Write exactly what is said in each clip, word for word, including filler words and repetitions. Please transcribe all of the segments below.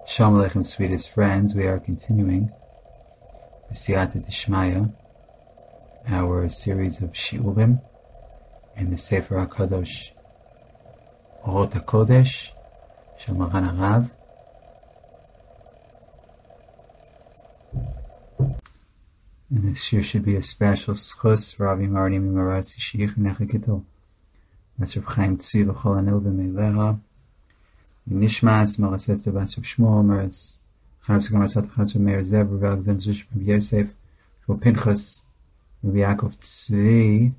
Shalom Aleichem, sweetest friends. We are continuing the Siyata Dishmaya, our series of Shiurim in the Sefer HaKadosh, Orot HaKodesh, Shel Maran HaRav. And this year should be a special schus, Rabbi Marani Mimaratzi Shiyich Nechakito, Messer Chaim Tzvi V'chol Anil V'Meilecha, Nishmas, Maras Esther Bas Rav Shmuel, Maras Chaim Tzvi Maras Chaim Tzvi Meir Zev, Rav Alexander Zush, Rav Yosef, Rav Pinchas, Rav Yaakov Tzvi,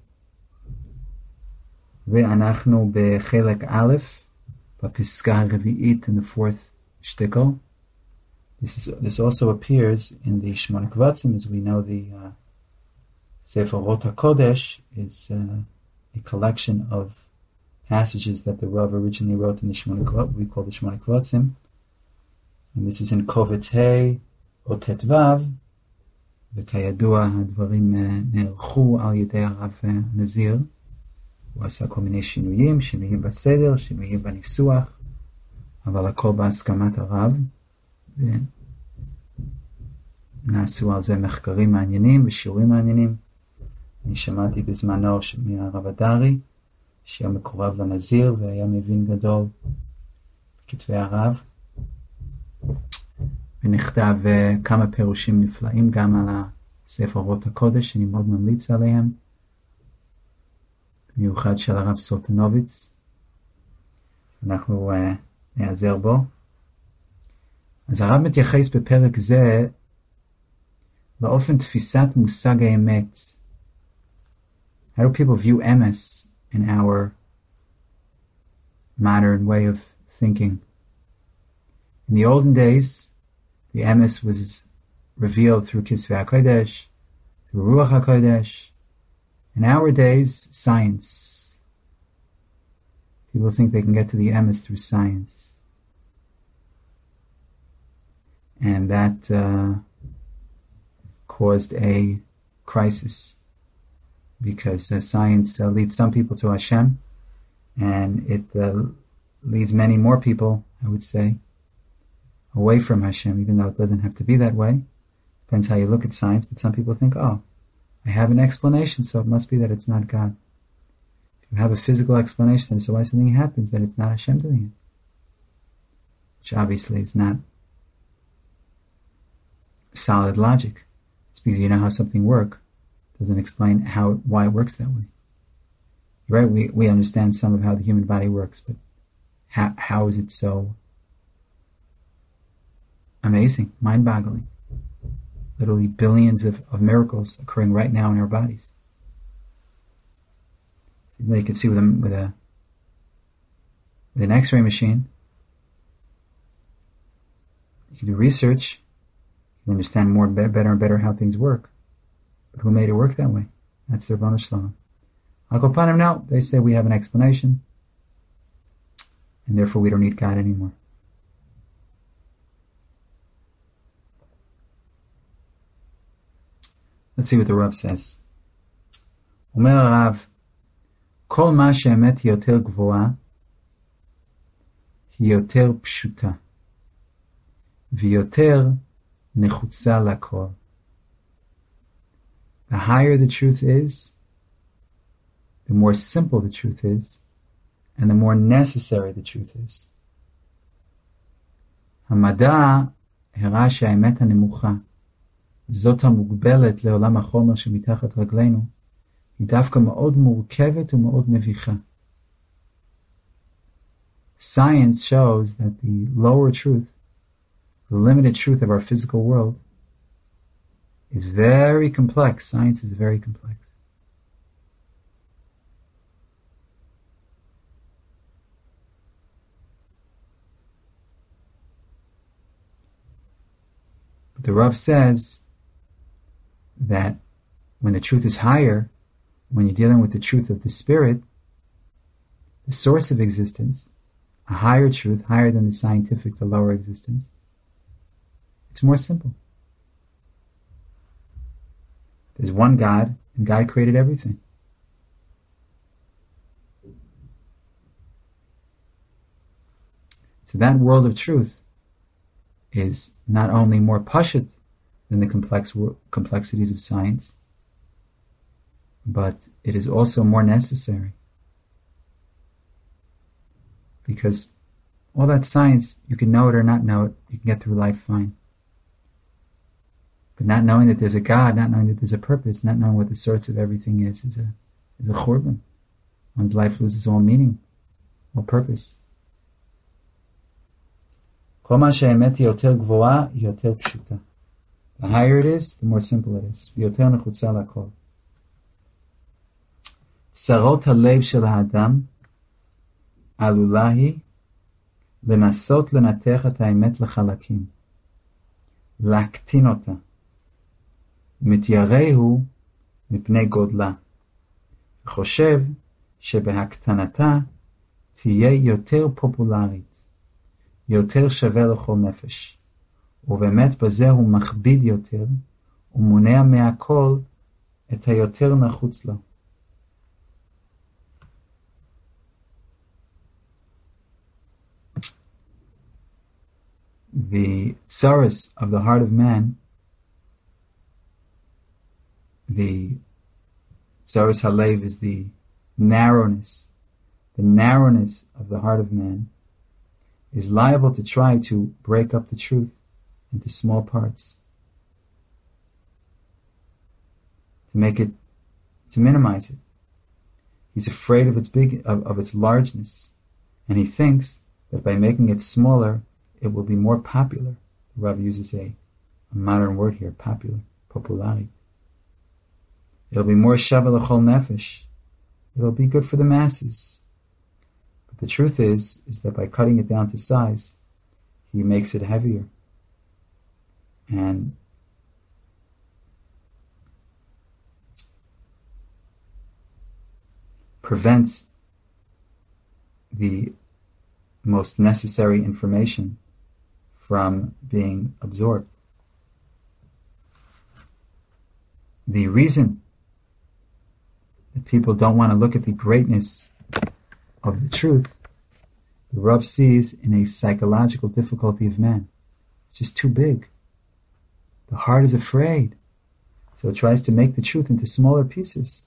ואנחנו בחלק א', בפסקה הרביעית in the fourth shtickle. This is this also appears in the Shmona Kvatzim, as we know the uh, Sefer Orot HaKodesh is uh, a collection of passages that the Rav originally wrote in the Shmona Kvatzim, we call the Shmona Kvatzim. And this is in Kovetz Hey, Otet Vav, וכידוע הדברים נערכו על ידי הרב נזיר. הוא עשה כל מיני שינויים, שינויים בסדר, שינויים בניסוח, אבל הכל בהסכמת הרב. ונעשו על זה מחקרים מעניינים ושיעורים מעניינים. אני שמעתי בזמנו מהרב אדרי, שהיה מקורב לנזיר והיה מבין גדול בכתבי הרב. ונכתב uh, כמה פירושים נפלאים גם על הספר אורות הקודש, שאני מאוד ממליץ עליהם. במיוחד של הרב סולטנוביץ. אנחנו uh, נעזר בו. אז הרב מתייחס בפרק זה לאופן תפיסת מושג האמת. How do people view emes in our modern way of thinking? In the olden days, the emes was revealed through Kisvei HaKodesh, through Ruach HaKodesh. In our days, science. People think they can get to the emes through science. And that uh, caused a crisis because uh, science uh, leads some people to Hashem, and it uh, leads many more people, I would say, away from Hashem, even though it doesn't have to be that way. Depends how you look at science, but some people think, oh, I have an explanation, so it must be that it's not God. If you have a physical explanation, so why something happens, that it's not Hashem doing it. Which obviously is not solid logic. It's because you know how something works. It doesn't explain how why it works that way. Right? We we understand some of how the human body works, but how how is it so amazing, mind-boggling? Literally billions of, of miracles occurring right now in our bodies. You can see with a, with a with an X-ray machine. You can do research. You understand more better and better how things work. But who made it work that way? That's their Ribono Shel Olam. I'll go upon him now. They say we have an explanation, and therefore we don't need God anymore. Let's see what the Rav says. אומר הרב, כל מה שהאמת היא יותר גבוהה, היא יותר פשוטה, ויותר נחוצה לכל. The higher the truth is, the more simple the truth is, and the more necessary the truth is. המדע הראה שהאמת הנמוכה, זאת המוגבלת לעולם החומר שמתחת רגלינו, היא דווקא מאוד מורכבת ומאוד מביכה. Science shows that the lower truth, the limited truth of our physical world, is very complex. Science is very complex. But the Rav says that when the truth is higher, when you're dealing with the truth of the Spirit, the source of existence, a higher truth, higher than the scientific, the lower existence, it's more simple. There's one God, and God created everything. So that world of truth is not only more pashut than the complex complexities of science, but it is also more necessary. Because all that science, you can know it or not know it, you can get through life fine. But not knowing that there's a God, not knowing that there's a purpose, not knowing what the source of everything is, is a is a churban. One's life loses all meaning, all purpose. The higher it is, the more simple it is. צרות הלב של האדם עלולה היא לנסות לנתח את האמת לחלקים, להקטין אותה. מתיירא הוא מפני גודלה, וחושב שבהקטנתה תהיה יותר פופולרית, יותר שווה לכל נפש, ובאמת בזה הוא מכביד יותר, ומונע מהכל את היותר נחוץ לו. The sorrows of the heart of man, the Tzaras Halev is the narrowness, the narrowness of the heart of man is liable to try to break up the truth into small parts, to make it, to minimize it. He's afraid of its big, of, of its largeness, and he thinks that by making it smaller, it will be more popular. The Rav uses a, a modern word here, popular, populari. It'll be more shava l'chol nefesh. It'll be good for the masses. But the truth is, is that by cutting it down to size, he makes it heavier. And prevents the most necessary information from being absorbed. The reason that people don't want to look at the greatness of the truth, the Rav sees in a psychological difficulty of man. It's just too big. The heart is afraid, so it tries to make the truth into smaller pieces.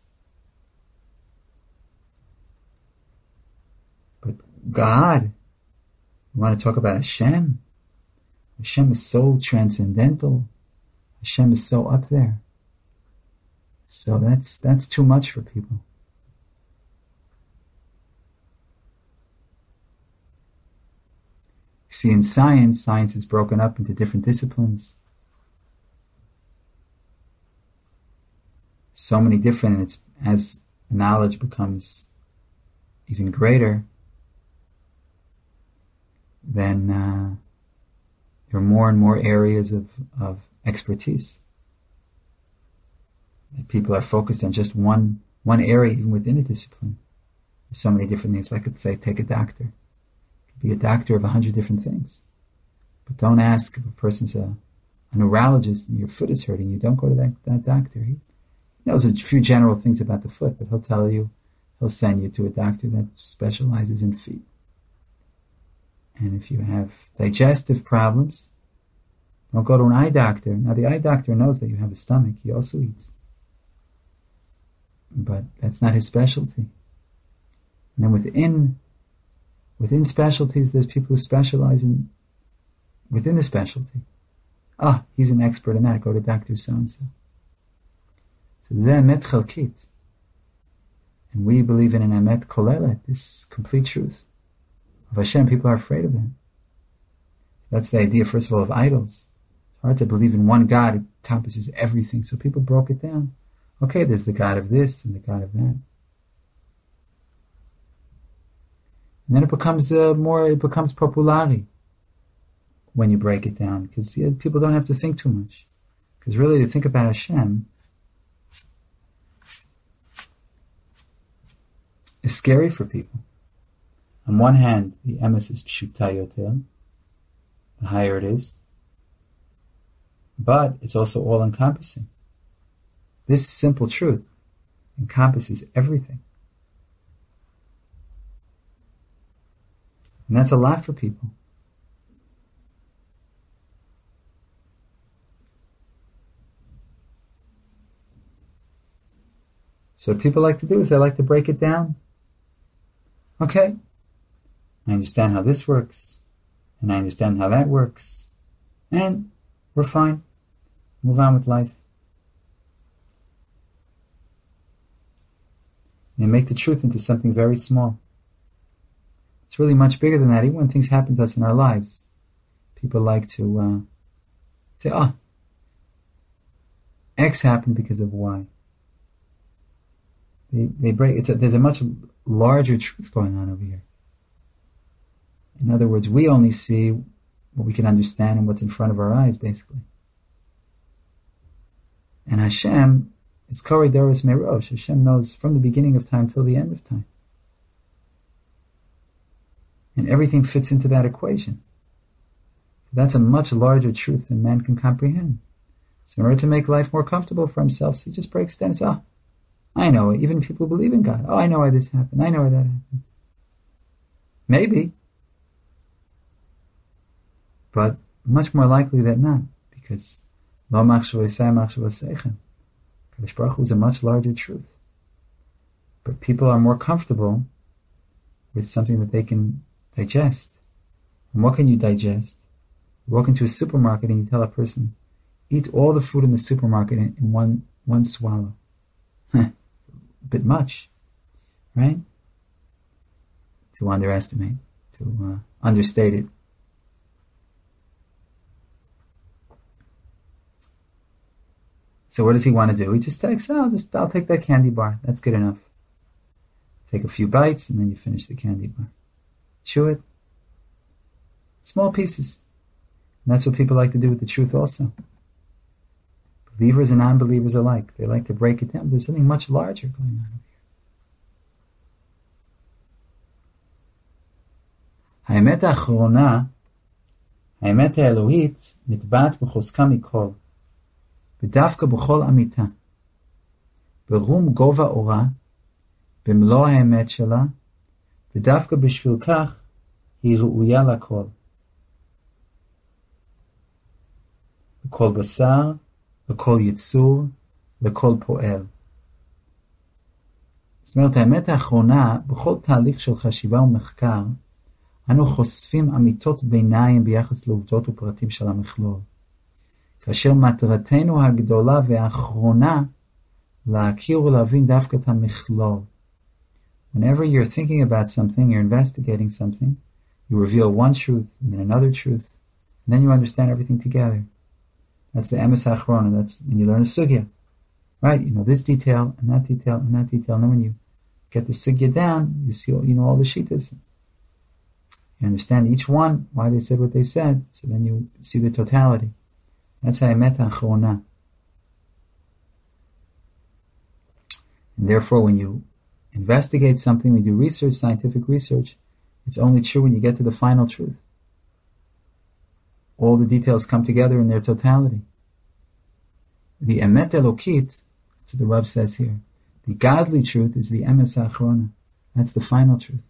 But God, you want to talk about Hashem? Hashem is so transcendental. Hashem is so up there. So that's that's too much for people. See, in science, science is broken up into different disciplines. So many different, and it's as knowledge becomes even greater, then uh, there are more and more areas of, of expertise. That people are focused on just one one area, even within a discipline. There's so many different things. Like, let's say, take a doctor. You could be a doctor of a hundred different things. But don't ask if a person's a, a neurologist and your foot is hurting you. Don't go to that, that doctor. He knows a few general things about the foot, but he'll tell you, he'll send you to a doctor that specializes in feet. And if you have digestive problems, don't go to an eye doctor. Now, the eye doctor knows that you have a stomach. He also eats. But that's not his specialty. And then within within specialties, there's people who specialize in within the specialty. Ah, he's an expert in that. Go to Doctor So-and-so. So zeh emet chalkit. And we believe in an emet kolelet, this complete truth of Hashem. People are afraid of that. That's the idea, first of all, of idols. It's hard to believe in one God who encompasses everything. So people broke it down. Okay, there's the God of this and the God of that. And then it becomes uh, more, it becomes populari when you break it down, because yeah, people don't have to think too much. Because really, to think about Hashem is scary for people. On one hand, the emes is pshuta yoter, the higher it is, but it's also all-encompassing. This simple truth encompasses everything. And that's a lot for people. So what people like to do is they like to break it down. Okay, I understand how this works, and I understand how that works, and we're fine. Move on with life. They make the truth into something very small. It's really much bigger than that. Even when things happen to us in our lives, people like to uh, say, oh, X happened because of Y. They, they break. It's a, there's a much larger truth going on over here. In other words, we only see what we can understand and what's in front of our eyes, basically. And Hashem is Kori Doris Merosh. Hashem knows from the beginning of time till the end of time. And everything fits into that equation. That's a much larger truth than man can comprehend. So in order to make life more comfortable for himself, so he just breaks down and says, oh, I know it. Even people who believe in God. Oh, I know why this happened. I know why that happened. Maybe. But much more likely than not. Because Lo machshava yisai machshava seichem. Kadosh Baruch Hu is a much larger truth. But people are more comfortable with something that they can digest. And what can you digest? You walk into a supermarket and you tell a person, eat all the food in the supermarket in, in one one swallow. A bit much, right? To underestimate, to uh, understate it. So what does he want to do? He just takes, oh, I'll just I'll take that candy bar. That's good enough. Take a few bites and then you finish the candy bar. Chew it. Small pieces. And that's what people like to do with the truth also. Believers and non-believers alike. They like to break it down. There's something much larger going on over here. האמת האחרונה, האמת האלוהית, נטבעת בחוזקה מכל. ודווקא בכל אמיתה. ברום גובה אורה, במלוא האמת שלה, ודווקא בשביל כך היא ראויה לכל. לכל בשר, לכל יצור, לכל פועל. זאת אומרת, האמת האחרונה, בכל תהליך של חשיבה ומחקר, אנו חושפים אמיתות ביניים ביחס לעובדות ופרטים של המכלול. כאשר מטרתנו הגדולה והאחרונה, להכיר ולהבין דווקא את המכלול. Whenever you're thinking about something, you're investigating something, you reveal one truth and then another truth, and then you understand everything together. That's the emes ha'achrona. That's when you learn a sugya. Right? You know this detail, and that detail, and that detail, and then when you get the sugya down, you see all, you know all the shittas. You understand each one, why they said what they said, so then you see the totality. That's ha'emet ha'achrona. And therefore, when you investigate something, when you do research, scientific research, it's only true when you get to the final truth. All the details come together in their totality. The emet elokit, that's what the Rav says here. The godly truth is the emes ha'achrona. That's the final truth.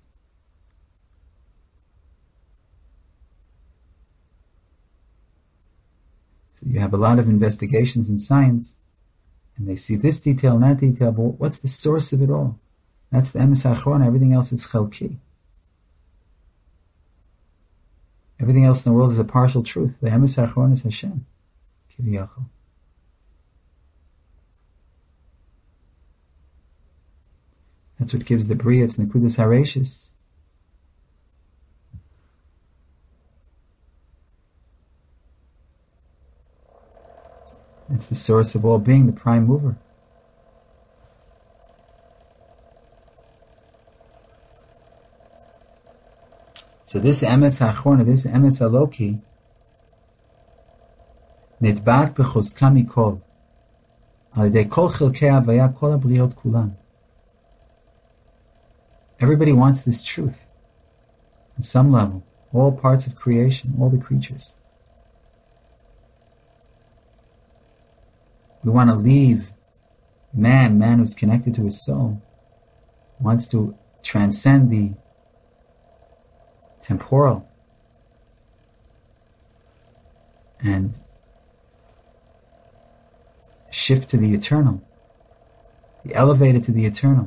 So you have a lot of investigations in science, and they see this detail and that detail, but what's the source of it all? That's the emes ha'achrona. Everything else is chelki. Everything else in the world is a partial truth. The emes ha'achrona is Hashem. Kiviyachol. That's what gives the bria. It's nekudas hareshis. It's the source of all being, the prime mover. So this emes ha'achrona, this emes ha'loki, nitbat b'chozka mikol, al yedei kol chilkei havaya kol habriot kulam. Everybody wants this truth. On some level, all parts of creation, all the creatures. We want to leave man, man who's connected to his soul, wants to transcend the temporal and shift to the eternal. be elevated to the eternal.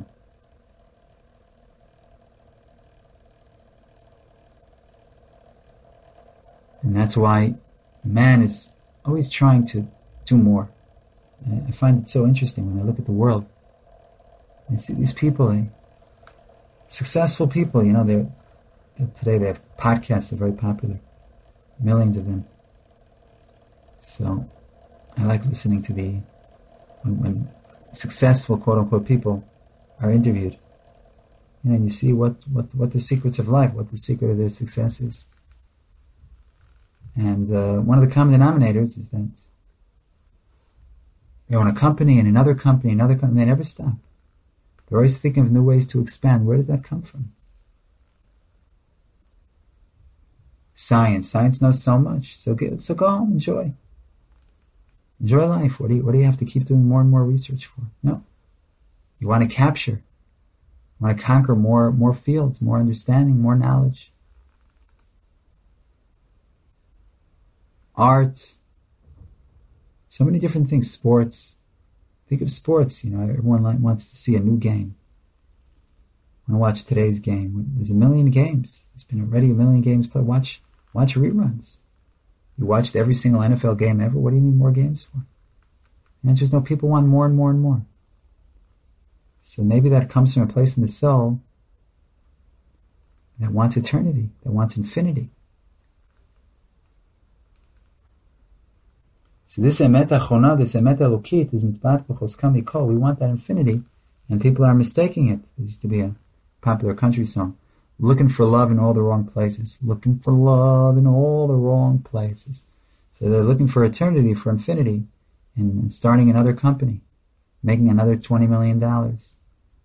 And that's why man is always trying to do more. I find it so interesting when I look at the world. I see these people, eh, successful people, you know, they're, they're today they have podcasts, they're very popular, millions of them. So I like listening to the, when, when successful quote-unquote people are interviewed. You know, and you see what, what, what the secrets of life, what the secret of their success is. And uh, one of the common denominators is that they own a company and another company, another company, they never stop. They're always thinking of new ways to expand. Where does that come from? Science. Science knows so much. So go, so go home, enjoy. Enjoy life. What do you, what do you have to keep doing more and more research for? No. You want to capture. You want to conquer more, more fields, more understanding, more knowledge. Art. So many different things. Sports. Think of sports. You know, everyone wants to see a new game. I want to watch today's game. There's a million games. It's been already a million games played. Watch, watch reruns. You watched every single N F L game ever. What do you need more games for? And just know people want more and more and more. So maybe that comes from a place in the soul that wants eternity, that wants infinity. So this emet achona, this emet elokit, is nitbat b'choskam mikol. We want that infinity, and people are mistaking it. There used to be a popular country song, looking for love in all the wrong places, looking for love in all the wrong places. So they're looking for eternity, for infinity, and starting another company, making another twenty million dollars.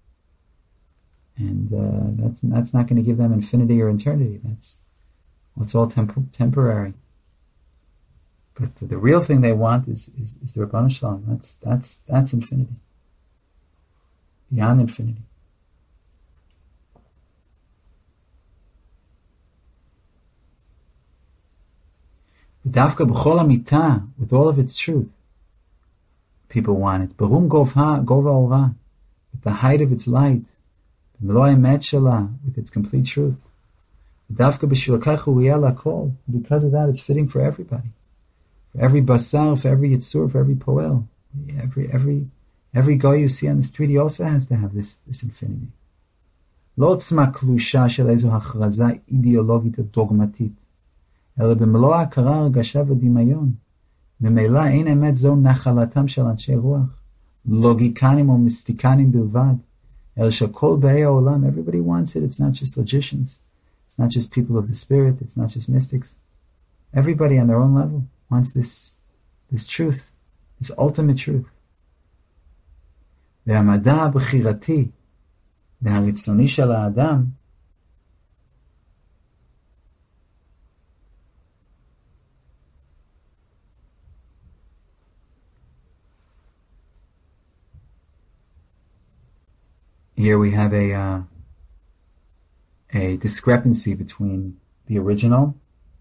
And uh, that's that's not going to give them infinity or eternity. That's well, it's all temp- temporary. But the, the real thing they want is is, is the Ribono Shel Olam. That's that's that's infinity, beyond infinity. Dafka b'chol hamita, with all of its truth, people want it. Berum govha gova ora, with the height of its light, b'melo emet shela, with its complete truth. Dafka b'shvil kach hu riyah lakol, because of that, it's fitting for everybody, for every basar, for every yitzur, for every poel, every every every guy you see on the street. He also has to have this this infinity. Lo tzma klusha shel ezo hachraza ideologit dogmatit. אלא במלוא ההכרה, הרגשה ודמיון. ממילא אין אמת זו נחלתם של אנשי רוח, לוגיקנים או מיסטיקנים בלבד, אלא שכל באי העולם, everybody wants it. It's not just logicians, it's not just people of the spirit, it's not just mystics. Everybody on their own level wants this, this truth, this ultimate truth. והמדע הבחירתי והרצוני של האדם, here we have a uh, a discrepancy between the original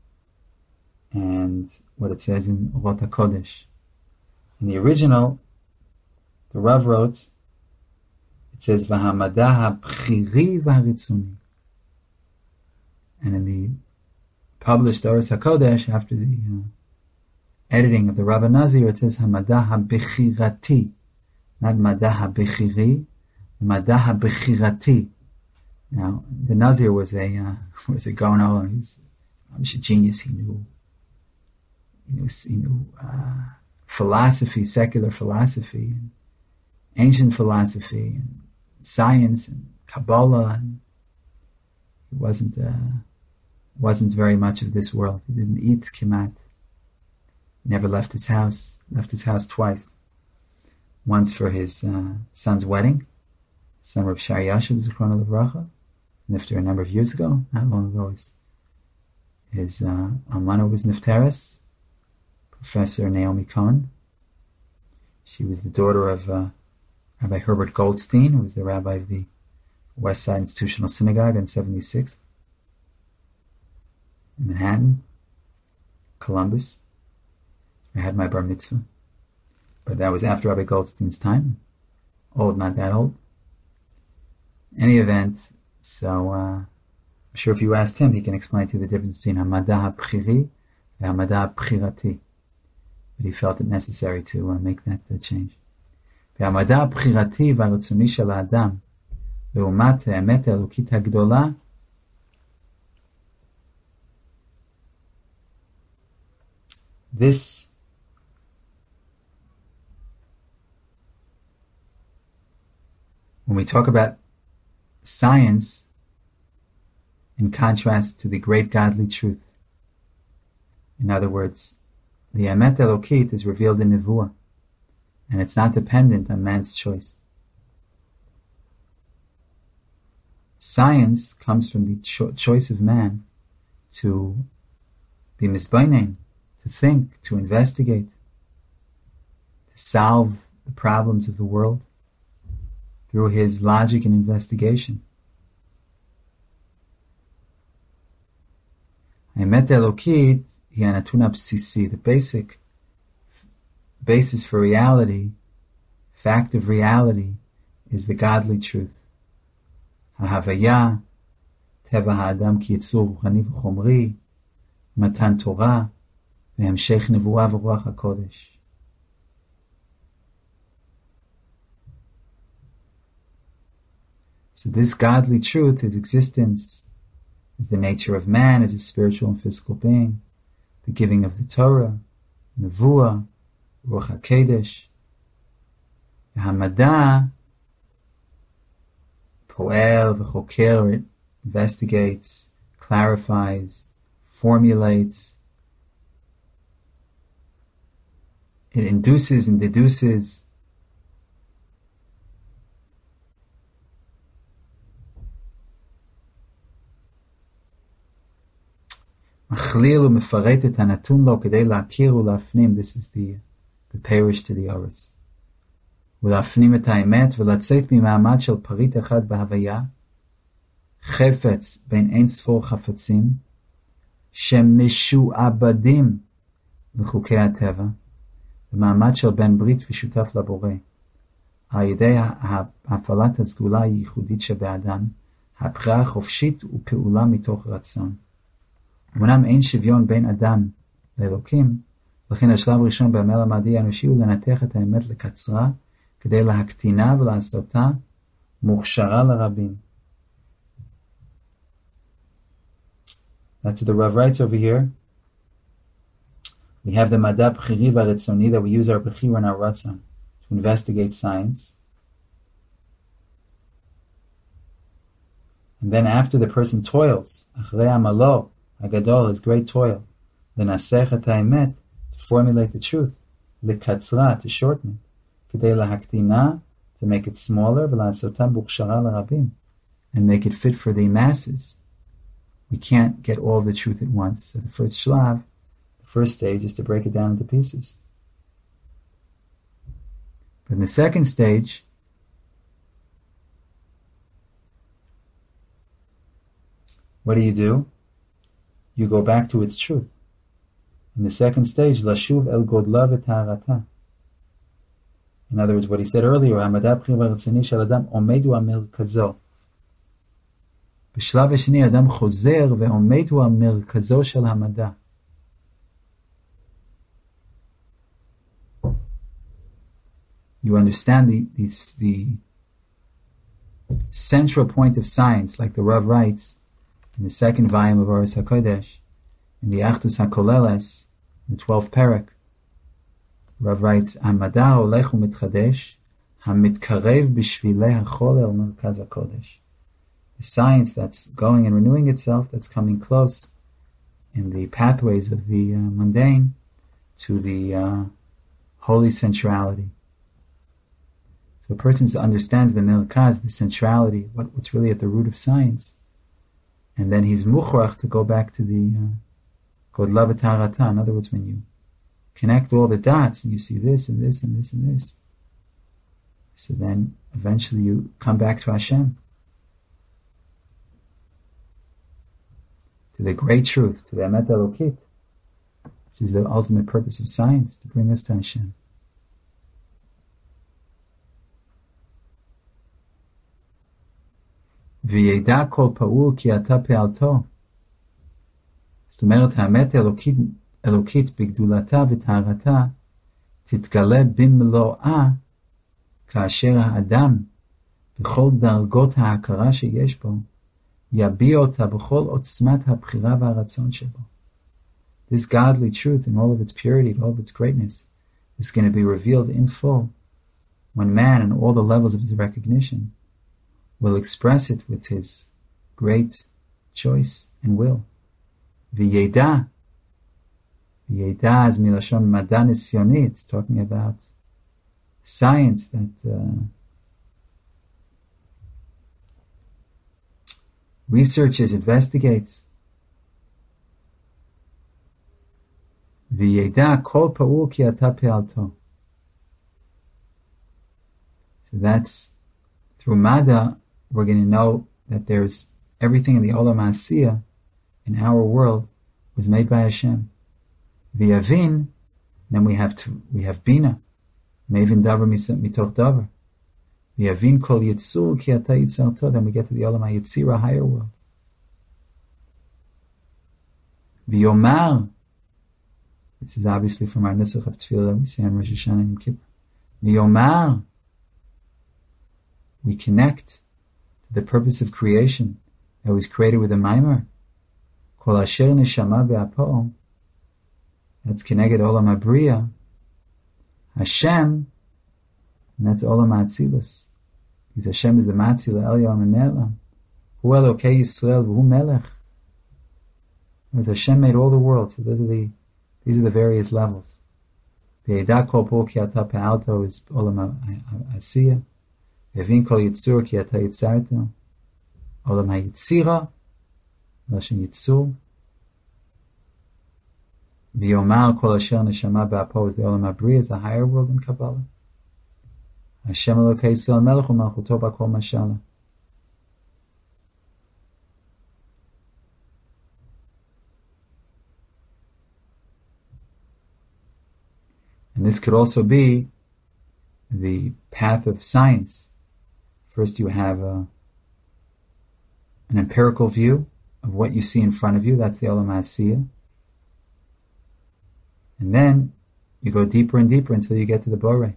and what it says in Orot HaKodesh. In the original, the Rav wrote, it says V'hamada ha'bchiri v'haritzoni. And in the published Orot HaKodesh, after the uh, editing of the Rabbi Nazir, it says Hamada ha'bechirati, not Mada ha'bechiri, Mada ha'bechirati. Now, the Nazir was a uh, was a gono. He's a genius. He knew, he knew, he knew uh, philosophy, secular philosophy, and ancient philosophy, and science, and Kabbalah. And he wasn't uh, wasn't very much of this world. He didn't eat kimat. He never left his house. Left his house twice. Once for his uh, son's wedding. Son Reb Shai Yashiv Zichrono Livracha, nifter a number of years ago, not long ago. His, his uh, almana was nifteres, Professor Naomi Cohen. She was the daughter of uh, Rabbi Herbert Goldstein, who was the rabbi of the West Side Institutional Synagogue on seventy-sixth in Manhattan, Columbus. I had my bar mitzvah, but that was after Rabbi Goldstein's time. old, not that old. In any event, so uh, I'm sure if you asked him, he can explain to you the difference between Hamada HaBchiri and Hamada HaBchirati. But he felt it necessary to uh, make that uh, change. והמדע הבחירתי והרצוני של האדם לעומת האמת האלוקית הגדולה this when we talk about science in contrast to the great godly truth, in other words, the Emet Elokit is revealed in Nevuah, and it's not dependent on man's choice. Science comes from the cho- choice of man to be misbainin, to think, to investigate, to solve the problems of the world through his logic and investigation. Emet Elokit hi anatun absisi, the basic basis for reality, fact of reality, is the godly truth. Ha'havaya, teva ha'adam ki yitzur ruchani v'chomri, matan Torah, v'hemshech nevuah v'ruach HaKodesh. So this godly truth, his existence, is the nature of man as a spiritual and physical being, the giving of the Torah, Nevuah, Ruach HaKodesh. Hamada, poel v'choker, investigates, clarifies, formulates. It induces and deduces. Machlil u'mefaret et hanatun lo kedei la'akir u'la'afnim. This is the the parish to the Oris. ולהפנים את האמת ולצאת ממעמד של פריט אחד בהוויה, חפץ בין אין ספור חפצים, שמשועבדים לחוקי הטבע, במעמד של בן ברית ושותף לבורא, על ידי הפעלת הסגולה הייחודית שבאדם, הבחירה החופשית ופעולה מתוך רצון. אמנם אין שוויון בין אדם לאלוקים, לכן השלב הראשון בעמל המדעי האנושי הוא לנתח את האמת לקצרה, כדי להקטינה ולעשותה מוכשרה לרבים. That's what the Rav writes over here. We have the Madab Bchiri v'Retzoni, that we use our Bechir and our Ratzon to investigate science. And then after the person toils, Achrei Amalo, Agadol, his great toil, L'nasech et ha'emet, to formulate the truth, L'katzra, to shorten it, כדי להקטינה, to make it smaller, ולעשותה מוכשרה לרבים, and make it fit for the masses. We can't get all the truth at once. So the first shlav, the first stage, is to break it down into pieces. But in the second stage, what do you do? You go back to its truth. In the second stage, lashuv el godla v'ta'arata. In other words, what he said earlier, Hamadab Bchir v'Retzoni shel Adam omed hu המרכזו. בשלב השני, אדם חוזר ועומד הוא המרכזו של המדע. You understand the, the, the central point of science, like the Rav writes in the second volume of Oris HaKodesh, in the Achdus HaKoleles, the twelfth parak. Rav writes, המדע הולך ומתחדש, המתקרב בשבילי החול אל מרכז הקודש. The science that's going and renewing itself, that's coming close in the pathways of the uh, mundane to the uh, holy centrality. So a person understands the Merkaz, the centrality, what, what's really at the root of science. And then he's mukhrach to go back to the Godla v'Tarata. In other words, when you connect all the dots and you see this and this and this and this, so then eventually you come back to Hashem, to the great truth, to the Emet Elokit, which is the ultimate purpose of science, to bring us to Hashem. וידע כל פעול כי אתה פעלתו. זאת אומרת, האמת אלוקית, אלוקית בגדולתה וטהרתה תתגלה במלואה כאשר האדם בכל דרגות ההכרה שיש בו יביע אותה בכל עוצמת הבחירה והרצון שבו. This godly truth in all of its purity, in all of its greatness, is going to be revealed in full when man, in all the levels of his recognition, will express it with his great choice and will. V'yeda. V'yeda is milashon mad'a nisyoni. It's talking about science that uh, researches, investigates. V'yeda kol pa'ul ki ata pe'alto. So that's, through Mada, we're going to know that there's everything in the Olam Asiyah, in our world, was made by Hashem. V'yavin, then we have to, we have Bina. Mevin davar mitoch davar. V'yavin kol yitzur ki ata yitzarto. Then we get to the Olam HaYetzira, higher world. V'yomar. This is obviously from our Nusach of Tefillah that we say on Rosh Hashanah and Yom Kippur. V'yomar. We connect to the purpose of creation that was created with a Maimer. Kol asher neshama be'apo. That's Keneged Olam HaBriya. Hashem, and that's Olam HaAtzilus. Because Hashem is the Matzil Elyon and Ne'elam. Hu Elokei Yisrael v'hu Melech. Because Hashem made all the world, so those are the, these are the various levels. V'yeda kol po ki ata pe'alto is Olam HaAsiyah. V'yavin kol yitzur ki ata yitzarto. Olam HaYitzira, Lashon Yitzur. V'yomar kol asher neshama be'apo is the Olam HaBriya, is the higher world in Kabbalah. Hashem Elokei Yisrael Melech u'malchuto b'kol mashala. And this could also be the path of science. First you have a, an empirical view of what you see in front of you, that's the Olam HaAsiyah. And then you go deeper and deeper until you get to the Borei.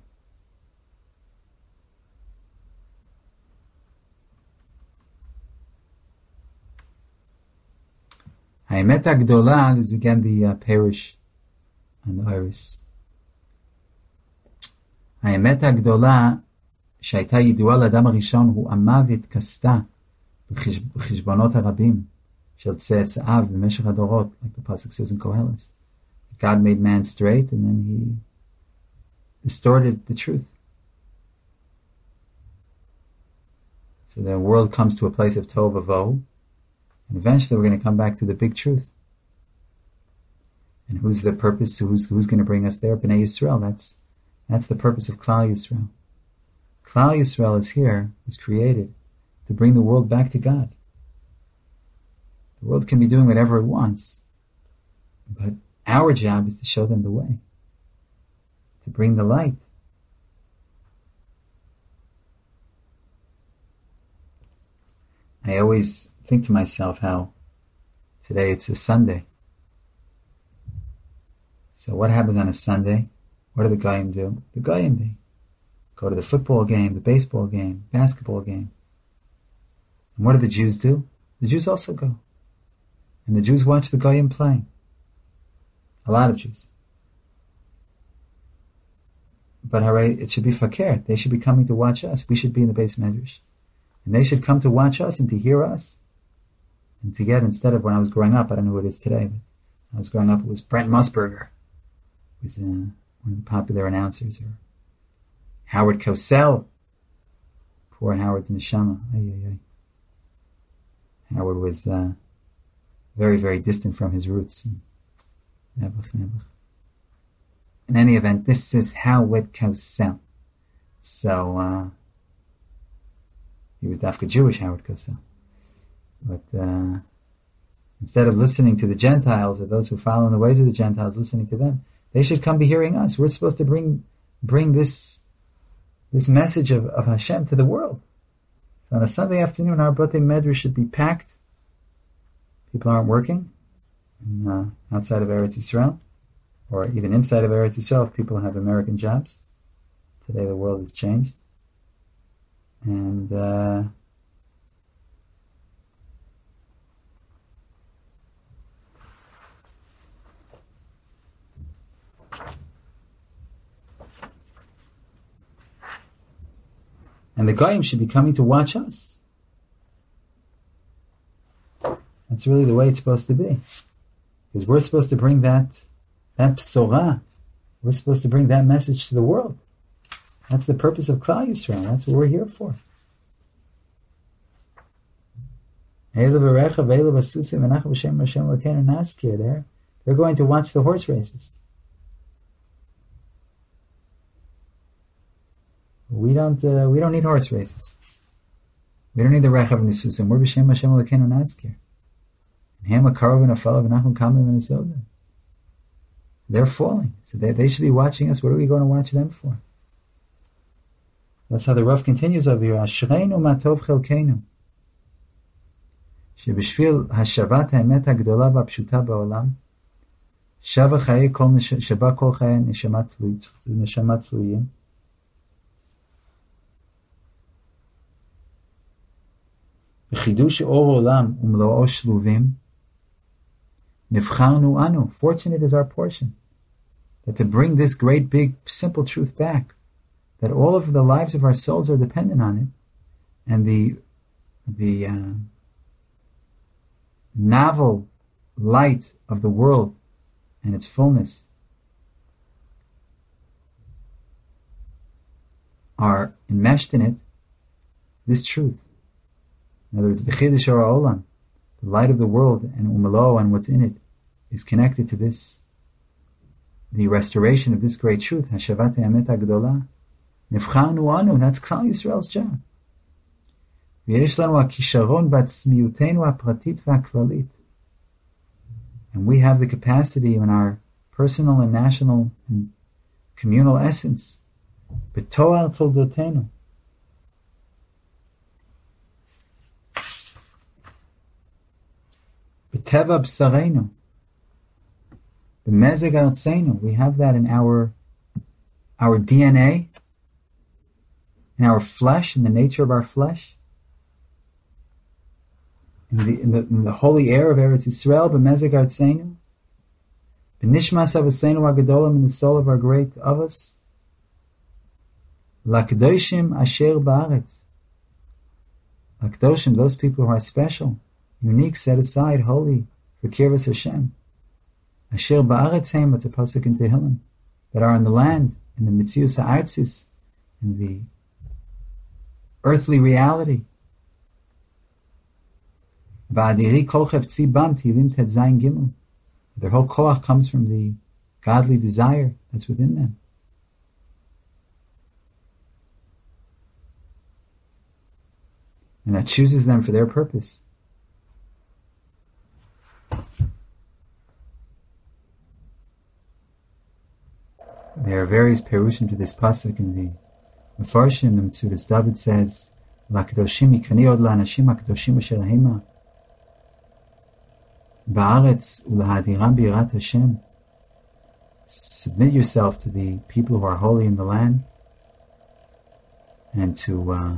Ha'emet HaGdolah is again the uh, parish and the iris. האמת הגדולה שהייתה ידועה לאדם הראשון הוא עמה והתכסתה בחשבונות הרבים של צאצאיו במשך הדורות, like the pasuk says in Koheles. God made man straight and then he distorted the truth. So the world comes to a place of tov vavohu, and eventually we're going to come back to the big truth. And who's the purpose? Who's, who's going to bring us there? Bnei Yisrael. That's That's the purpose of Klal Yisrael. Klal Yisrael is here, is created to bring the world back to God. The world can be doing whatever it wants, but our job is to show them the way, to bring the light. I always think to myself how today it's a Sunday. So what happens on a Sunday? What do the Goyim do? The Goyim, they go to the football game, the baseball game, basketball game. And what do the Jews do? The Jews also go. And the Jews watch the Goyim playing. A lot of Jews. But hooray, it should be fakir. They should be coming to watch us. We should be in the Beis Medrash. And they should come to watch us and to hear us. And to get, instead of when I was growing up, I don't know who it is today, but when I was growing up, it was Brent Musburger. It was uh, one of the popular announcers, or Howard Cosell. Poor Howard's neshama. Ay, ay, ay. Howard was uh, very, very distant from his roots. Nebuch, nebuch. In any event, this is Howard Cosell. So, uh, he was Dafka Jewish, Howard Cosell. But uh, instead of listening to the Gentiles, or those who follow in the ways of the Gentiles, listening to them, they should come be hearing us. We're supposed to bring bring this this message of, of Hashem to the world. So on a Sunday afternoon, our Batei Medrash should be packed. People aren't working in, uh, outside of Eretz Yisrael, or even inside of Eretz Yisrael if people have American jobs. Today the world has changed. And uh, and the Goyim should be coming to watch us. That's really the way it's supposed to be. Because we're supposed to bring that, that psorah. We're supposed to bring that message to the world. That's the purpose of Klal Yisrael. That's what we're here for. There, they're going to watch the horse races. We don't. Uh, we don't need horse races. We don't need the rechav and the susim. We're b'shem Hashem Elokeinu naskir. Hema karov and afalav and achum kamim and esoda. They're falling, so they they should be watching us. What are we going to watch them for? That's how the Rav continues over here. Ashreinu matov chelkeinu. שבשביל השבת האמת הגדולה והפשוטה בעולם, שבה חיי כל נש... שבה כל חיי נשמה תלויים, בחידוש אור עולם ומלואו שלובים, נבחרנו אנו, fortunate is our portion, that to bring this great big simple truth back, that all of the lives of our souls are dependent on it, and the the uh, novel light of the world and its fullness are enmeshed in it, this truth. In other words, the Chidush Olam, the light of the world, and Umalo and what's in it, is connected to this, the restoration of this great truth, Hashavat Ha'emet HaGdolah. Nefcharnu anu, that's Klal Yisrael's job. ויש לנו הכישרון בעצמיותנו הפרטית והכללית. And we have the capacity in our personal and national and communal essence, בתואר תולדותינו, בטבע בשרנו, במזג ארצנו. We have that in our our D N A, in our flesh, in the nature of our flesh. In the, in, the, in the holy air of Eretz Yisrael, b'mezeg artzeinu, b'nishmas avoseinu hagadolim, in the soul of our great Avos, l'kadoshim asher ba'aretz, l'kadoshim, those people who are special, unique, set aside, holy, for Kirvas Hashem, asher ba'aretz heim, that's a pasuk in Tehillim, that are in the land, in the mitzius ha'artzis, in the earthly reality. Their whole koach comes from the godly desire that's within them. And that chooses them for their purpose. There are various perushim to this pasuk in the Mefarshim. The Metzudas David says, "L'kadoshim ikani od la'anashim hakadoshim asher hema ba'aretz u'lahadiram bi'yirat Hashem." Submit yourself to the people who are holy in the land, and to uh,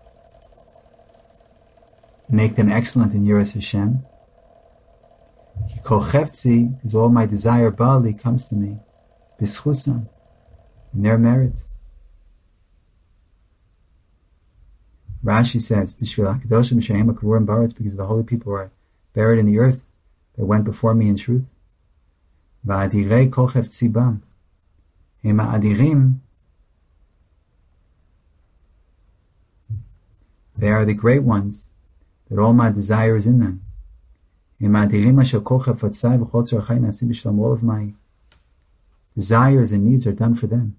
make them excellent in Yiras Hashem. Kol chefzi, because all my desire, Bali, comes to me, b'schusam, in their merit. Rashi says, "B'shvil hakadoshim shehem hakavurim ba'aretz," because the holy people are buried in the earth that went before me in truth. Va'adirei kol chefzi bam, hema adirim. They are the great ones, that all my desire is in them. Hema adirim asher kol chefatzai v'chol tzorachai nasi b'shlam. All of my desires and needs are done for them.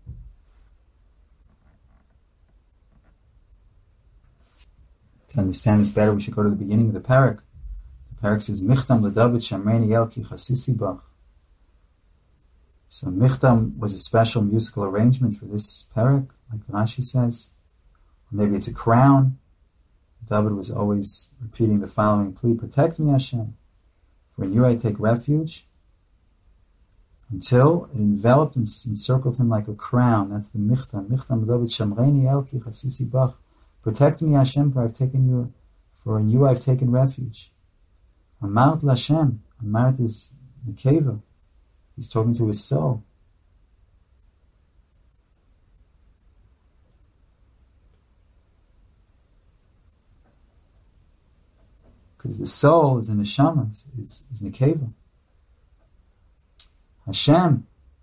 To understand this better, we should go to the beginning of the parak. The parak says, "Michtam leDavid shamreini el ki chasisi bach." So Michtam was a special musical arrangement for this parak, like Rashi says. Or maybe it's a crown David was always repeating the following plea: protect me, Hashem, for in you I take refuge, until it enveloped and encircled him like a crown. That's the Michtam. Michtam David Shamreini Elki Chasisi Bach. Protect me, Hashem, for I've taken you, for in you I've taken refuge. Amart Lashem. Amart is Nekeva. He's talking to his soul. Because the soul is a neshama, is, is Nekeva. Hashem.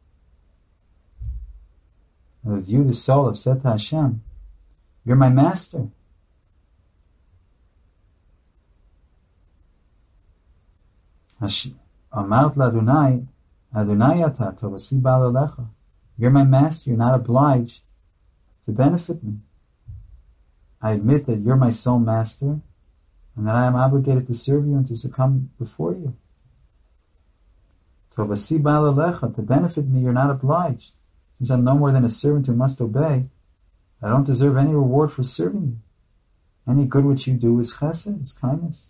If you, the soul, have said to Hashem, you're my master. Amart l'Adonai, Adonai ata tovasi ba'al alecha. You're my master, you're not obliged to benefit me. I admit that you're my sole master, and that I am obligated to serve you and to succumb before you. Tovasi ba'al alecha, to benefit me, you're not obliged. Since I'm no more than a servant who must obey, I don't deserve any reward for serving you. Any good which you do is chesed, is kindness.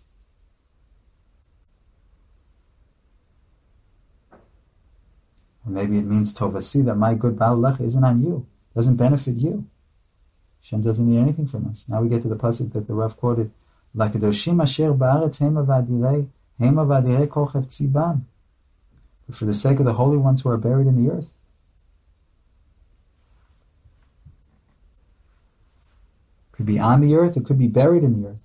Or maybe it means tovasi, that my good ba'al alecha isn't on you, doesn't benefit you. Hashem doesn't need anything from us. Now we get to the pasuk that the Rav quoted, L'kadoshim asher ba'aretz hema v'adirei, hema v'adirei kol chefetzi bam. But for the sake of the holy ones who are buried in the earth. It could be on the earth, it could be buried in the earth.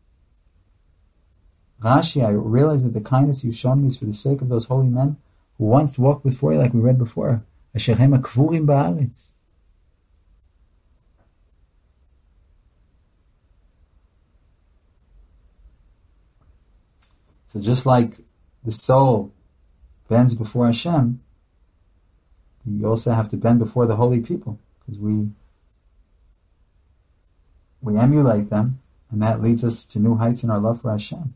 Rashi, I realize that the kindness you've shown me is for the sake of those holy men who once walked before you, like we read before. Asher hema kvurim ba'aretz. So just like the soul bends before Hashem, you also have to bend before the holy people, because we we emulate them, and that leads us to new heights in our love for Hashem.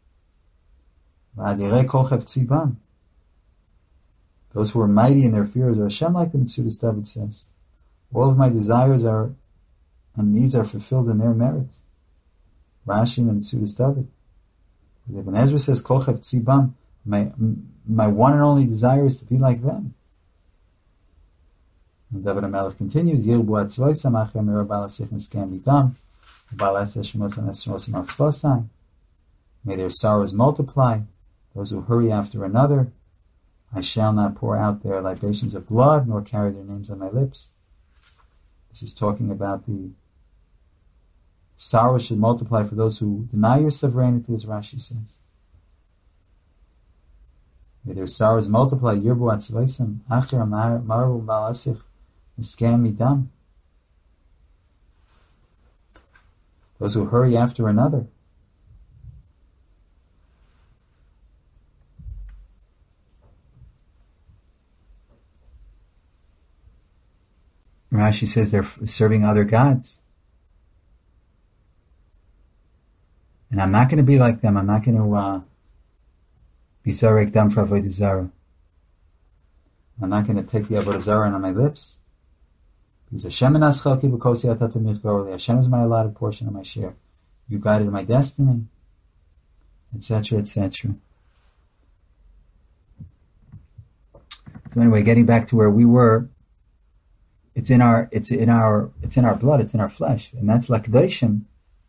Those who are mighty in their fears of Hashem, like the Metzudas David says, all of my desires are and needs are fulfilled in their merit. Rashi and the Metzudas David. Ibn Ezra says, Kol Chefetzi Bam, my, my one and only desire is to be like them. And David HaMelech continues, Yirbu atzvoisam achem ero balasich neskam bidam, balasech shmosam esshmosam al tzvosam. May their sorrows multiply, those who hurry after another. I shall not pour out their libations of blood, nor carry their names on my lips. This is talking about the sorrow should multiply for those who deny your sovereignty, as Rashi says. May their sorrows multiply. Yirbu atzvaisam acher maru balasich neskam midam. Those who hurry after another. Rashi says they're serving other gods. And I'm not going to be like them. I'm not going to uh, be zarek dam for avodah zara. I'm not going to take the avodah zara on my lips. Because Hashem enas chalki b'kosi atata michvaroli. Hashem is my allotted portion of my share. You guided my destiny, et cetera, et cetera. So anyway, getting back to where we were, it's in our, it's in our, it's in our blood, it's in our flesh, and that's l'kadoshim.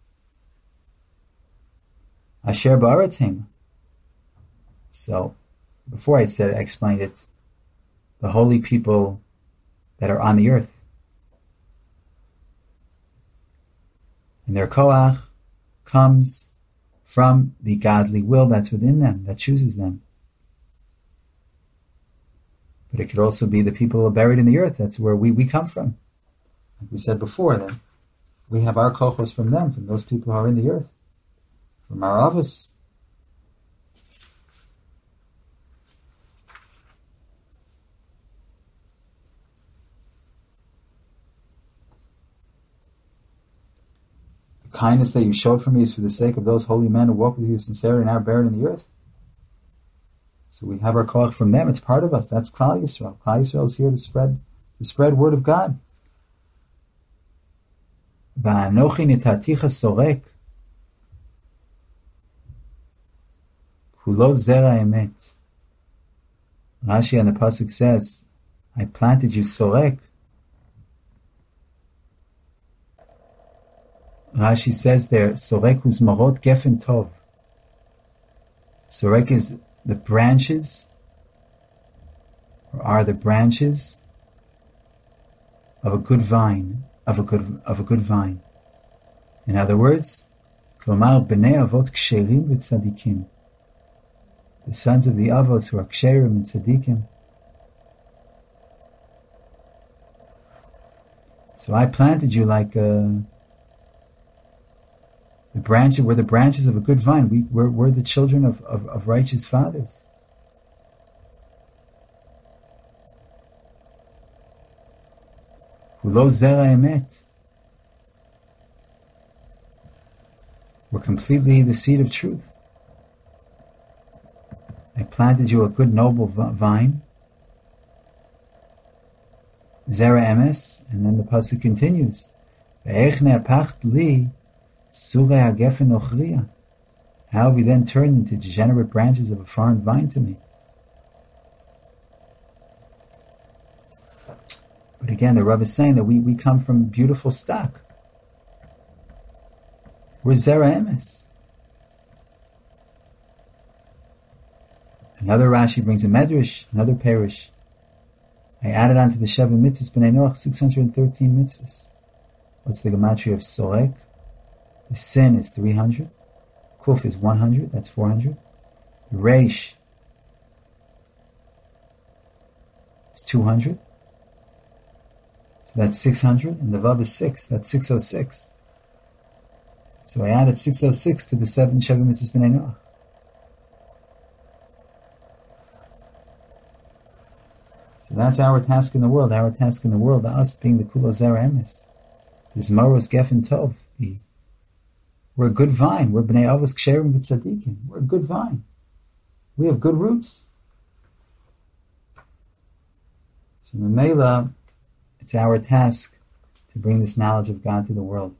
Asher ba'aretz hema. So, before I said, I explained it, the holy people that are on the earth. And their koach comes from the godly will that's within them, that chooses them. But it could also be the people who are buried in the earth. That's where we, we come from. Like we said before, that we have our kochos from them, from those people who are in the earth. From our avos. The kindness that you showed for me is for the sake of those holy men who walk with you sincerely and are buried in the earth. So we have our koach from them. It's part of us. That's Klal Yisrael. Klal Yisrael is here to spread the spread word of God. Va'anochi nitaticha sorek. Kulo zera emet. Rashi on the pasuk says, I planted you sorek. Rashi says there, sorek who's marot gefen tov. Sorek is the branches, or are the branches of a good vine, of a good of a good vine. In other words, klomar bnei avot ksherim v'tzadikim. The sons of the avos who are ksherim and tzadikim. So I planted you like a, the branches. We're the branches of a good vine. We, we're, we're the children of, of, of righteous fathers. Hulo zera emet. We're completely the seed of truth. I planted you a good noble vine. Zera emes, and then the pasuk continues. How we then turned into degenerate branches of a foreign vine to me. But again, the Rebbe is saying that we, we come from beautiful stock. We're Zera emes. Another Rashi brings a medrash, another parish. I added on to the Sheva mitzvahs b'nei Noach six hundred thirteen mitzvahs. What's the gematria of Sorek? The sin is three hundred. Kuf is one hundred, that's four hundred. The Reish is two hundred. So that's six hundred. And the Vav is six, that's six oh six. So I added six oh six to the seven Sheva mitzvahs b'nei Noach. So that's our task in the world. Our task in the world, us being the Kulo Zera Emes. This Moros Gefen Tov. The, we're a good vine. We're Bnei Avos Ksherim V'Tzadikim. We're a good vine. We have good roots. So Memela, it's our task to bring this knowledge of God to the world.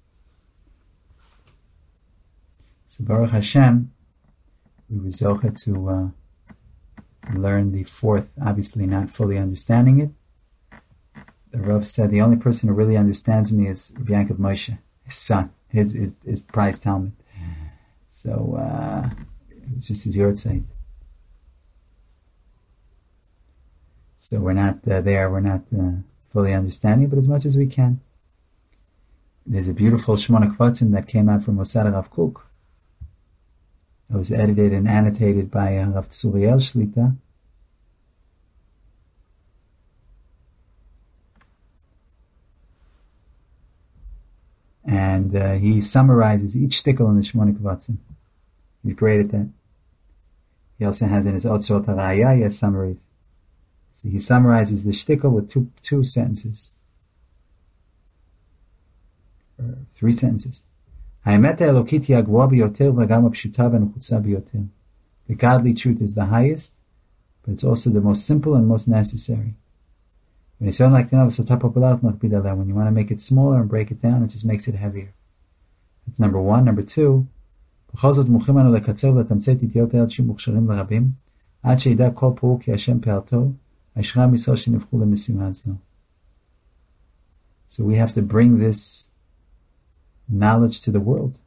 So Baruch Hashem, we were zocha to uh, learn the fourth, obviously not fully understanding it. The Rav said the only person who really understands me is Rabbi Yaakov Moshe, his son, his his, his prize Talmud. So uh, it's just his yortzeit. So we're not uh, there, we're not uh, fully understanding, but as much as we can. There's a beautiful Shmona Kvatzim that came out from Mosad Rav Kook. It was edited and annotated by uh, Rav Tzuriel Shlita. And uh, he summarizes each shtickle in the Shmona Kvatzim. He's great at that. He also has in his Otzrot HaRaya, he has summaries. So he summarizes the shtickle with two two sentences. Or three sentences. The godly truth is the highest, but it's also the most simple and most necessary. When you want to make it smaller and break it down, it just makes it heavier. That's number one. Number two, so we have to bring this knowledge to the world.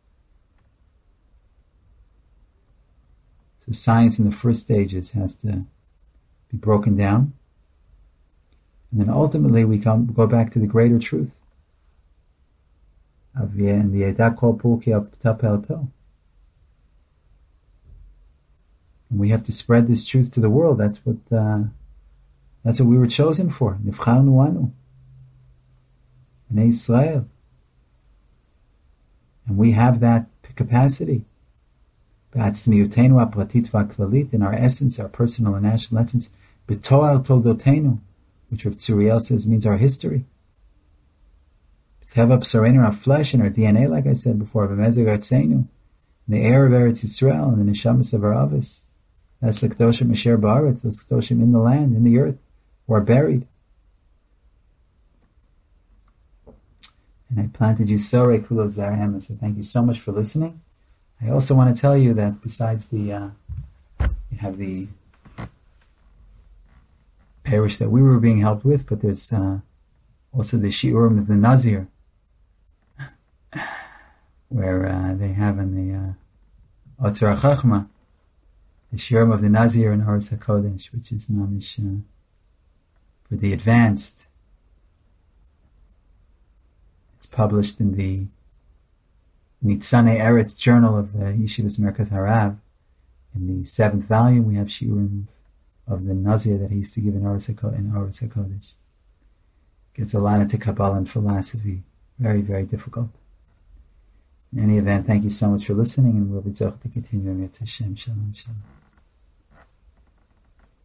So science in the first stages has to be broken down. And then ultimately we come go back to the greater truth. And we have to spread this truth to the world. That's what uh, that's what we were chosen for. Nifcharnu anu. Bnei Israel. And we have that capacity. In our essence, our personal and national essence. B'toar toldotenu, which Rav Tzuriel says means our history. Our flesh and our D N A, like I said before, the air of Eretz Yisrael and the neshamas of our avis. That's the Kedoshim Asher Ba'aretz, those Kedoshim in the land, in the earth, who are buried. And I planted you Sorei Kulo Zera Emes. So thank you so much for listening. I also want to tell you that besides the uh, we have the parish that we were being helped with, but there's uh, also the Shiurim of the Nazir, where uh, they have in the uh, Otzar HaChachma, the Shiurim of the Nazir in Oretz HaKodesh, which is mamish uh, for the advanced. It's published in the Nitzanei Eretz Journal of the Yeshivas Merkaz Harav. In the seventh volume, we have Shiurim of the Nazir that he used to give in Oretz HaKodesh. Gets a lot into Kabbalah and philosophy. Very, very difficult. In any event, thank you so much for listening, and we'll be able to continue. Shalom, shalom.